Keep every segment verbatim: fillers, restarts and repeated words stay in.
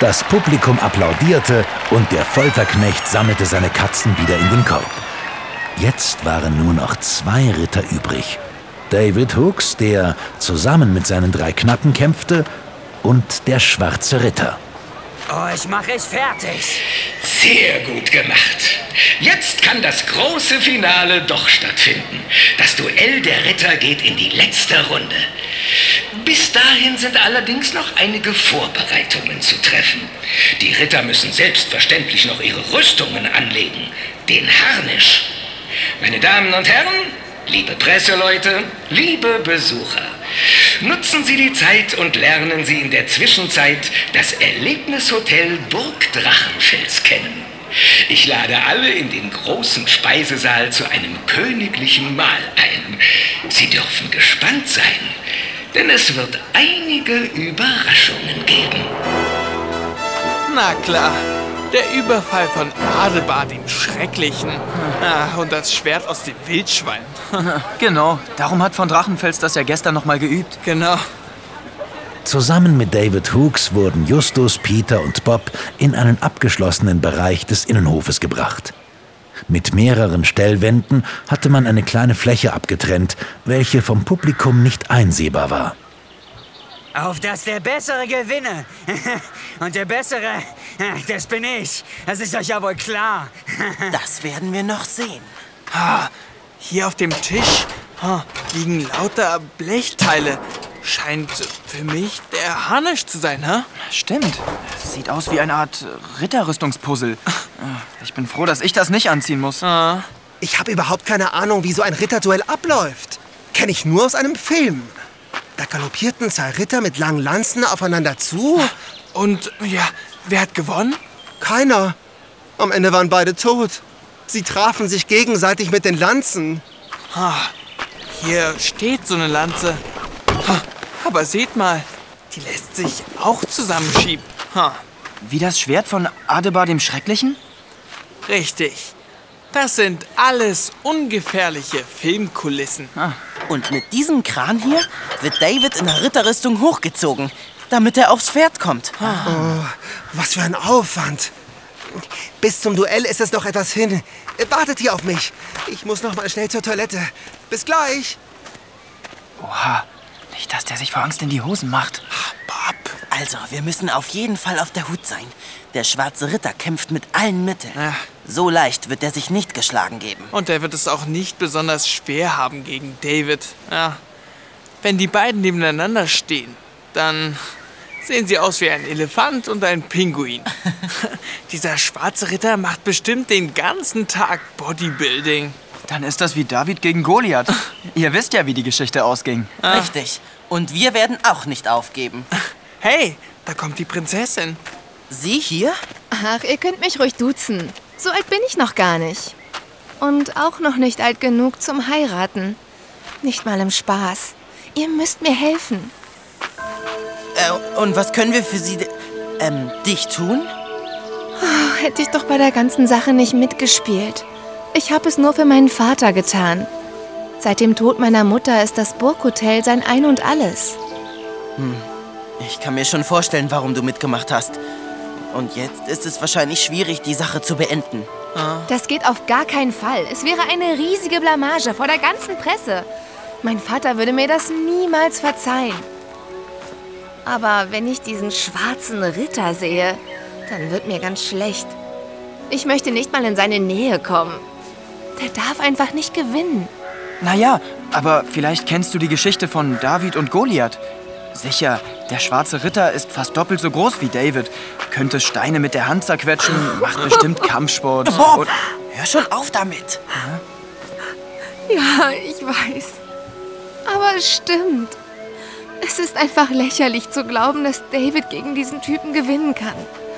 Das Publikum applaudierte und der Folterknecht sammelte seine Katzen wieder in den Korb. Jetzt waren nur noch zwei Ritter übrig. David Hooks, der zusammen mit seinen drei Knappen kämpfte, und der schwarze Ritter. Euch mache ich fertig. Sehr gut gemacht. Jetzt kann das große Finale doch stattfinden. Das Duell der Ritter geht in die letzte Runde. Bis dahin sind allerdings noch einige Vorbereitungen zu treffen. Die Ritter müssen selbstverständlich noch ihre Rüstungen anlegen. Den Harnisch. Meine Damen und Herren, liebe Presseleute, liebe Besucher, nutzen Sie die Zeit und lernen Sie in der Zwischenzeit das Erlebnishotel Burg Drachenfels kennen. Ich lade alle in den großen Speisesaal zu einem königlichen Mahl ein. Sie dürfen gespannt sein, denn es wird einige Überraschungen geben. Na klar, der Überfall von Adelbar dem Schrecklichen. Ah, und das Schwert aus dem Wildschwein. Genau, darum hat von Drachenfels das ja gestern noch mal geübt. Genau. Zusammen mit David Hooks wurden Justus, Peter und Bob in einen abgeschlossenen Bereich des Innenhofes gebracht. Mit mehreren Stellwänden hatte man eine kleine Fläche abgetrennt, welche vom Publikum nicht einsehbar war. Auf dass der Bessere gewinne. Und der Bessere, das bin ich. Das ist euch ja wohl klar. Das werden wir noch sehen. Ah, hier auf dem Tisch ah, liegen lauter Blechteile. Scheint für mich der Harnisch zu sein, hä? Stimmt. Sieht aus wie eine Art Ritterrüstungspuzzle. Ich bin froh, dass ich das nicht anziehen muss. Ah. Ich habe überhaupt keine Ahnung, wie so ein Ritterduell abläuft. Kenne ich nur aus einem Film. Da galoppierten zwei Ritter mit langen Lanzen aufeinander zu. Und, ja, wer hat gewonnen? Keiner. Am Ende waren beide tot. Sie trafen sich gegenseitig mit den Lanzen. Ah, hier steht so eine Lanze. Ah, aber seht mal, die lässt sich auch zusammenschieben. Ah. Wie das Schwert von Adelbar dem Schrecklichen? Richtig. Das sind alles ungefährliche Filmkulissen. Ah. Und mit diesem Kran hier wird David in der Ritterrüstung hochgezogen, damit er aufs Pferd kommt. Oh, was für ein Aufwand. Bis zum Duell ist es noch etwas hin. Wartet hier auf mich. Ich muss noch mal schnell zur Toilette. Bis gleich. Oha, nicht, dass der sich vor Angst in die Hosen macht. Bob. Also, wir müssen auf jeden Fall auf der Hut sein. Der schwarze Ritter kämpft mit allen Mitteln. Ja. So leicht wird er sich nicht geschlagen geben. Und er wird es auch nicht besonders schwer haben gegen David. Ja. Wenn die beiden nebeneinander stehen, dann sehen sie aus wie ein Elefant und ein Pinguin. Dieser schwarze Ritter macht bestimmt den ganzen Tag Bodybuilding. Dann ist das wie David gegen Goliath. Ihr wisst ja, wie die Geschichte ausging. Ah. Richtig. Und wir werden auch nicht aufgeben. Hey, da kommt die Prinzessin. Sie hier? Ach, ihr könnt mich ruhig duzen. So alt bin ich noch gar nicht. Und auch noch nicht alt genug zum Heiraten. Nicht mal im Spaß. Ihr müsst mir helfen. Äh, und was können wir für Sie, ähm, dich tun? Oh, hätte ich doch bei der ganzen Sache nicht mitgespielt. Ich habe es nur für meinen Vater getan. Seit dem Tod meiner Mutter ist das Burghotel sein Ein und Alles. Hm. Ich kann mir schon vorstellen, warum du mitgemacht hast. Und jetzt ist es wahrscheinlich schwierig, die Sache zu beenden. Das geht auf gar keinen Fall. Es wäre eine riesige Blamage vor der ganzen Presse. Mein Vater würde mir das niemals verzeihen. Aber wenn ich diesen schwarzen Ritter sehe, dann wird mir ganz schlecht. Ich möchte nicht mal in seine Nähe kommen. Der darf einfach nicht gewinnen. Naja, aber vielleicht kennst du die Geschichte von David und Goliath. Sicher, der schwarze Ritter ist fast doppelt so groß wie David, könnte Steine mit der Hand zerquetschen, macht bestimmt Kampfsport. Bob, Und hör schon auf damit. Ja, ich weiß. Aber es stimmt. Es ist einfach lächerlich zu glauben, dass David gegen diesen Typen gewinnen kann.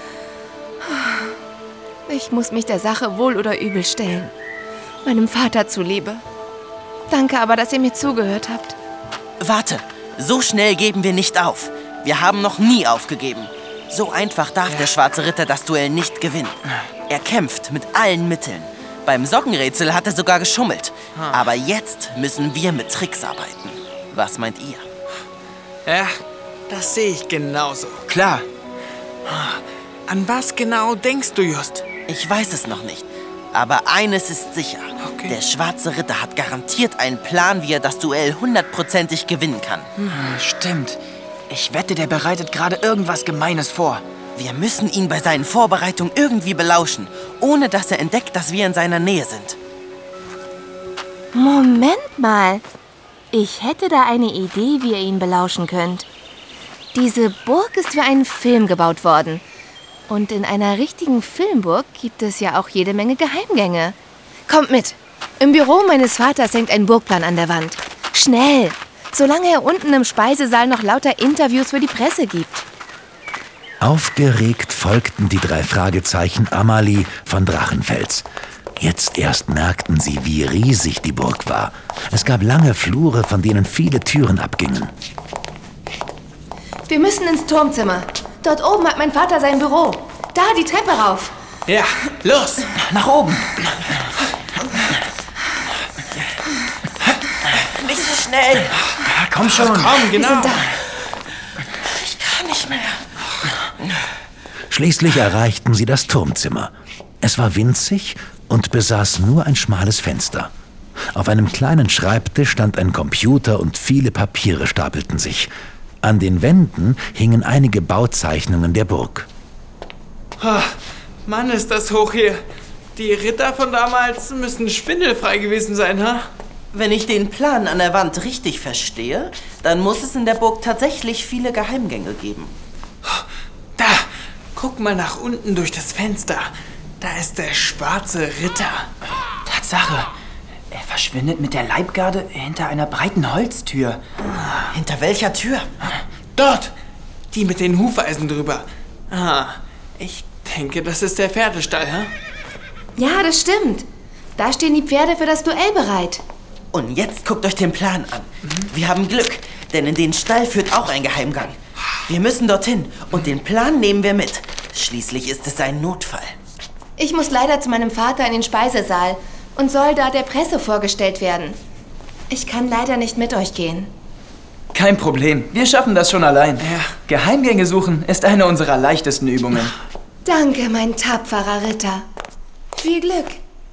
Ich muss mich der Sache wohl oder übel stellen. Meinem Vater zuliebe. Danke aber, dass ihr mir zugehört habt. Warte, so schnell geben wir nicht auf. Wir haben noch nie aufgegeben. So einfach darf der schwarze Ritter das Duell nicht gewinnen. Er kämpft mit allen Mitteln. Beim Sockenrätsel hat er sogar geschummelt. Aber jetzt müssen wir mit Tricks arbeiten. Was meint ihr? Ja, das sehe ich genauso. klar, An was genau denkst du, Just? Ich weiß es noch nicht. Aber eines ist sicher. Okay. Der Schwarze Ritter hat garantiert einen Plan, wie er das Duell hundertprozentig gewinnen kann. Hm, stimmt. Ich wette, der bereitet gerade irgendwas Gemeines vor. Wir müssen ihn bei seinen Vorbereitungen irgendwie belauschen, ohne dass er entdeckt, dass wir in seiner Nähe sind. Moment mal. Ich hätte da eine Idee, wie ihr ihn belauschen könnt. Diese Burg ist für einen Film gebaut worden. Und in einer richtigen Filmburg gibt es ja auch jede Menge Geheimgänge. Kommt mit. Im Büro meines Vaters hängt ein Burgplan an der Wand. Schnell, solange er unten im Speisesaal noch lauter Interviews für die Presse gibt. Aufgeregt folgten die drei Fragezeichen Amalie von Drachenfels. Jetzt erst merkten sie, wie riesig die Burg war. Es gab lange Flure, von denen viele Türen abgingen. Wir müssen ins Turmzimmer. Dort oben hat mein Vater sein Büro. Da, die Treppe rauf. Ja, los! Nach oben. Nicht so schnell. Komm schon. Komm, genau. Wir sind da. Ich kann nicht mehr. Schließlich erreichten sie das Turmzimmer. Es war winzig und besaß nur ein schmales Fenster. Auf einem kleinen Schreibtisch stand ein Computer und viele Papiere stapelten sich. An den Wänden hingen einige Bauzeichnungen der Burg. Oh, Mann, ist das hoch hier. Die Ritter von damals müssen schwindelfrei gewesen sein, ha? Wenn ich den Plan an der Wand richtig verstehe, dann muss es in der Burg tatsächlich viele Geheimgänge geben. Da, guck mal nach unten durch das Fenster. Da ist der Schwarze Ritter. Tatsache. Er verschwindet mit der Leibgarde hinter einer breiten Holztür. Hinter welcher Tür? Dort, die mit den Hufeisen drüber. Ah, ich denke, das ist der Pferdestall, ha? Ja, das stimmt. Da stehen die Pferde für das Duell bereit. Und jetzt guckt euch den Plan an. Wir haben Glück, denn in den Stall führt auch ein Geheimgang. Wir müssen dorthin und den Plan nehmen wir mit. Schließlich ist es ein Notfall. Ich muss leider zu meinem Vater in den Speisesaal und soll da der Presse vorgestellt werden. Ich kann leider nicht mit euch gehen. Kein Problem. Wir schaffen das schon allein. Ja. Geheimgänge suchen ist eine unserer leichtesten Übungen. Danke, mein tapferer Ritter. Viel Glück.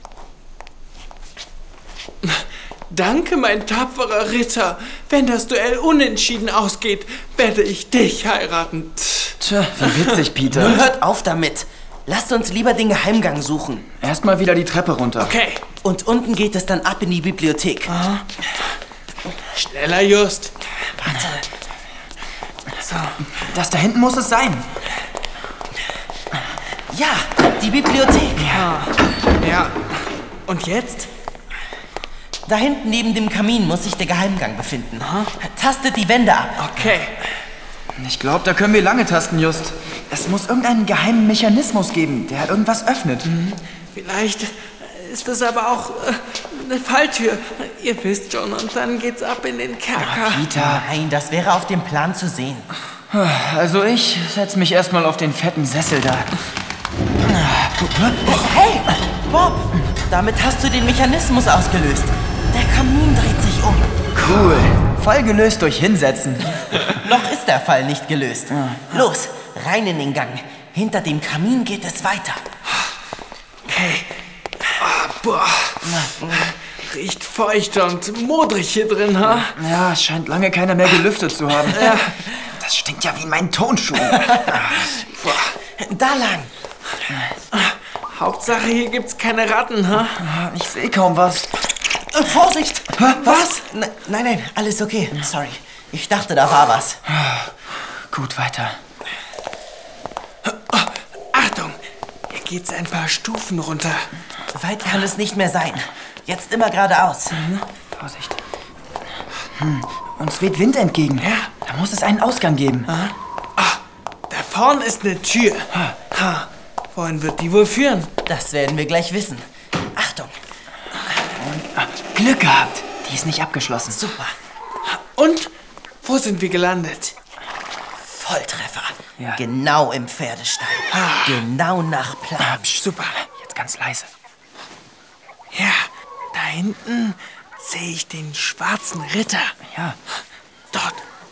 Danke, mein tapferer Ritter. Wenn das Duell unentschieden ausgeht, werde ich dich heiraten. Tja, wie witzig, Peter. Nun hört auf damit. Lasst uns lieber den Geheimgang suchen. Erstmal wieder die Treppe runter. Okay. Und unten geht es dann ab in die Bibliothek. Schneller, Just. Warte. So. Das da hinten muss es sein. Ja, die Bibliothek. Ja. Und jetzt? Da hinten neben dem Kamin muss sich der Geheimgang befinden. Tastet die Wände ab. Okay. Ich glaube, da können wir lange tasten, Just. Es muss irgendeinen geheimen Mechanismus geben, der irgendwas öffnet. Vielleicht ist das aber auch äh, eine Falltür. Ihr wisst schon, und dann geht's ab in den Kerker. Peter. Nein, das wäre auf dem Plan zu sehen. Also ich setz mich erstmal auf den fetten Sessel da. Hey, Bob, damit hast du den Mechanismus ausgelöst. Der Kamin dreht sich um. Cool. Fall gelöst durch Hinsetzen. Noch ist der Fall nicht gelöst. Los, rein in den Gang. Hinter dem Kamin geht es weiter. Okay. Ah, boah. Riecht feucht und modrig hier drin, ha? Ja, scheint lange keiner mehr gelüftet zu haben. Ja. Das stinkt ja wie mein Tonschuh. Da lang. Hauptsache, hier gibt's keine Ratten, ha? Ich sehe kaum was. Äh, Vorsicht! Was? Ne- nein, nein, alles okay. Sorry. Ich dachte, da war was. Gut, weiter. Achtung! Hier geht's ein paar Stufen runter. Weit kann es nicht mehr sein. Jetzt immer geradeaus. Vorsicht. Hm. Uns weht Wind entgegen. Ja. Da muss es einen Ausgang geben. Ah, da vorne ist eine Tür. Ha. Wohin wird die wohl führen? Das werden wir gleich wissen. Achtung. Ah, Glück gehabt. Die ist nicht abgeschlossen. Super. Und? Wo sind wir gelandet? Volltreffer. Ja. Genau im Pferdestall. Genau nach Plan. Super. Jetzt ganz leise. Ja, da hinten sehe ich den Schwarzen Ritter. Ja. Dort,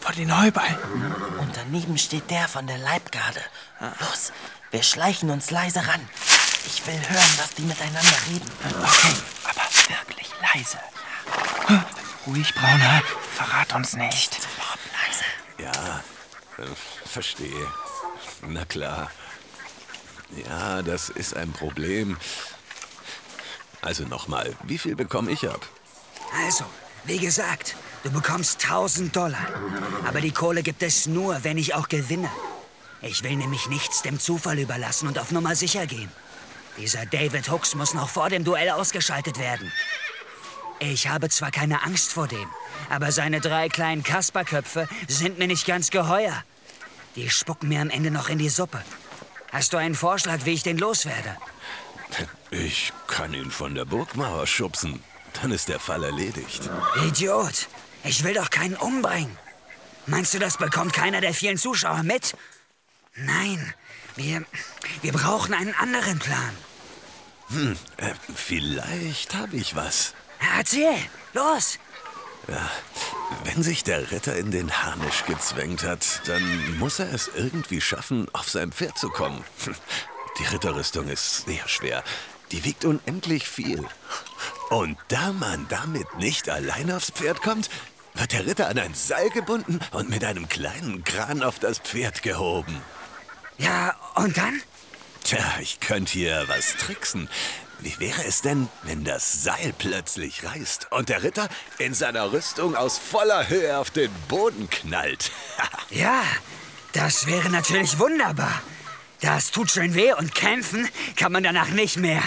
vor den Heuballen. Und daneben steht der von der Leibgarde. Los, wir schleichen uns leise ran. Ich will hören, was die miteinander reden. Okay, aber wirklich leise. Ruhig, Brauner. Verrat uns nicht. Bob, leise. Ja, äh, verstehe. Na klar. Ja, das ist ein Problem. Also nochmal, wie viel bekomme ich ab? Also, wie gesagt, du bekommst tausend Dollar. Aber die Kohle gibt es nur, wenn ich auch gewinne. Ich will nämlich nichts dem Zufall überlassen und auf Nummer sicher gehen. Dieser David Hooks muss noch vor dem Duell ausgeschaltet werden. Ich habe zwar keine Angst vor dem, aber seine drei kleinen Kasperköpfe sind mir nicht ganz geheuer. Die spucken mir am Ende noch in die Suppe. Hast du einen Vorschlag, wie ich den loswerde? Ich kann ihn von der Burgmauer schubsen. Dann ist der Fall erledigt. Idiot! Ich will doch keinen umbringen. Meinst du, das bekommt keiner der vielen Zuschauer mit? Nein, wir, wir brauchen einen anderen Plan. Hm, äh, vielleicht habe ich was. Erzähl, los! Ja, wenn sich der Ritter in den Harnisch gezwängt hat, dann muss er es irgendwie schaffen, auf sein Pferd zu kommen. Die Ritterrüstung ist sehr schwer. Die wiegt unendlich viel. Und da man damit nicht allein aufs Pferd kommt, wird der Ritter an ein Seil gebunden und mit einem kleinen Kran auf das Pferd gehoben. Ja, und dann? Tja, ich könnte hier was tricksen. Wie wäre es denn, wenn das Seil plötzlich reißt und der Ritter in seiner Rüstung aus voller Höhe auf den Boden knallt? Ja, das wäre natürlich wunderbar. Das tut schön weh und kämpfen kann man danach nicht mehr.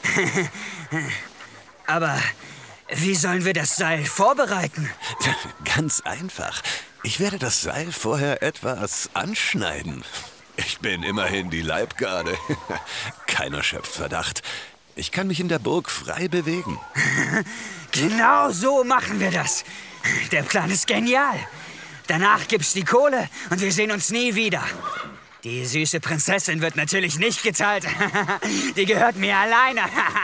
Aber wie sollen wir das Seil vorbereiten? Ganz einfach. Ich werde das Seil vorher etwas anschneiden. Ich bin immerhin die Leibgarde. Keiner schöpft Verdacht. Ich kann mich in der Burg frei bewegen. Genau so machen wir das. Der Plan ist genial. Danach gibt's die Kohle und wir sehen uns nie wieder. Die süße Prinzessin wird natürlich nicht geteilt. Die gehört mir alleine.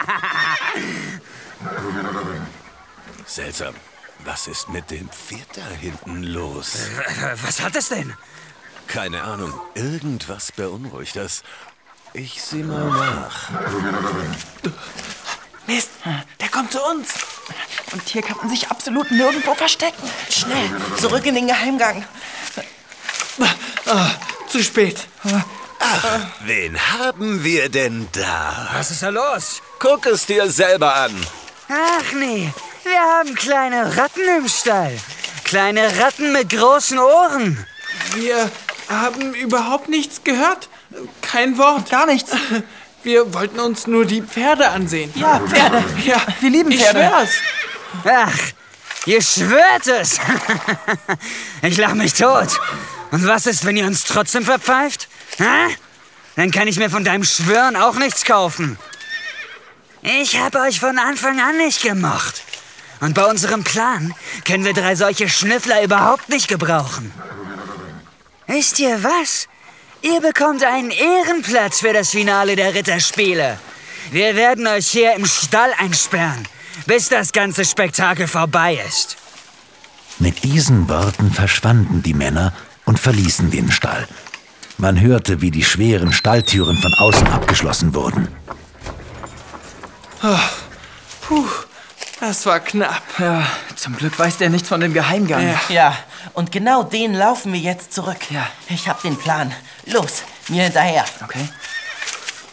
Seltsam. Was ist mit dem Pferd da hinten los? Was hat es denn? Keine Ahnung. Irgendwas beunruhigt das. Ich sieh mal nach. Mist, der kommt zu uns. Und hier kann man sich absolut nirgendwo verstecken. Schnell, zurück in den Geheimgang. Ah, zu spät. Ach, wen haben wir denn da? Was ist da los? Guck es dir selber an. Ach nee, wir haben kleine Ratten im Stall. Kleine Ratten mit großen Ohren. Wir haben überhaupt nichts gehört. Kein Wort. Gar nichts. Wir wollten uns nur die Pferde ansehen. Ja, Pferde. Ja, wir lieben ich Pferde. schwör's. Ach, ihr schwört es. Ich lach mich tot. Und was ist, wenn ihr uns trotzdem verpfeift? Hä? Dann kann ich mir von deinem Schwören auch nichts kaufen. Ich habe euch von Anfang an nicht gemocht. Und bei unserem Plan können wir drei solche Schnüffler überhaupt nicht gebrauchen. Wisst ihr was? Ihr bekommt einen Ehrenplatz für das Finale der Ritterspiele. Wir werden euch hier im Stall einsperren, bis das ganze Spektakel vorbei ist. Mit diesen Worten verschwanden die Männer und verließen den Stall. Man hörte, wie die schweren Stalltüren von außen abgeschlossen wurden. Oh, puh, das war knapp. Ja, zum Glück weiß der nichts von dem Geheimgang. Ja. Ja, und genau den laufen wir jetzt zurück. Ja. Ich hab den Plan. Los, mir hinterher. Okay.